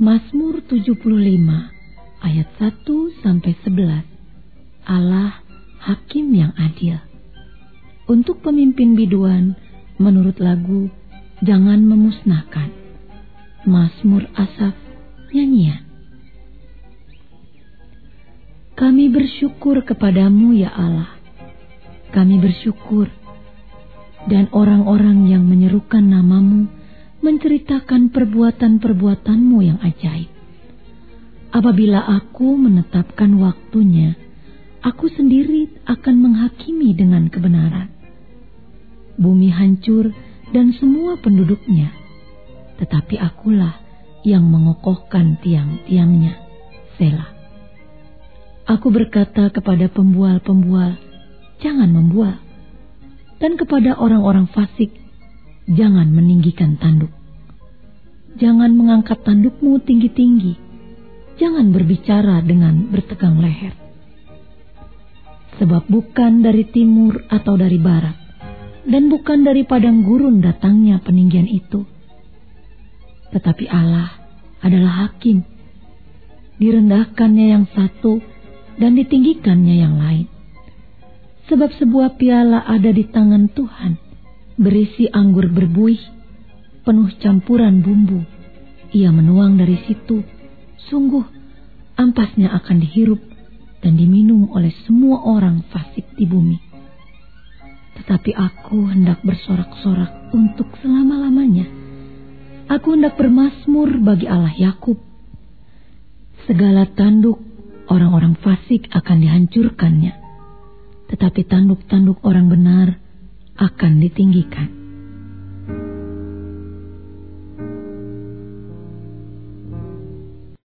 Mazmur 75 ayat 1-11. Allah Hakim yang adil. Untuk pemimpin biduan menurut lagu Jangan Memusnahkan. Mazmur Asaf, nyanyian. Kami bersyukur kepadamu ya Allah. Kami bersyukur, dan orang-orang yang menyerukan namamu menceritakan perbuatan-perbuatanmu yang ajaib. Apabila aku menetapkan waktunya, aku sendiri akan menghakimi dengan kebenaran. Bumi hancur dan semua penduduknya, tetapi akulah yang mengokohkan tiang-tiangnya. Selah. Aku berkata kepada pembual-pembual, jangan membual, dan kepada orang-orang fasik, jangan meninggikan tanduk. Jangan mengangkat tandukmu tinggi-tinggi. Jangan berbicara dengan bertegang leher. Sebab bukan dari timur atau dari barat, dan bukan dari padang gurun datangnya peninggian itu. Tetapi Allah adalah hakim. Direndahkannya yang satu dan ditinggikannya yang lain. Sebab sebuah piala ada di tangan Tuhan, berisi anggur berbuih, penuh campuran bumbu. Ia menuang dari situ, sungguh ampasnya akan dihirup dan diminum oleh semua orang fasik di bumi. Tetapi aku hendak bersorak-sorak untuk selama-lamanya. Aku hendak bermazmur bagi Allah Yakub. Segala tanduk orang-orang fasik akan dihancurkannya, tetapi tanduk-tanduk orang benar akan ditinggikan.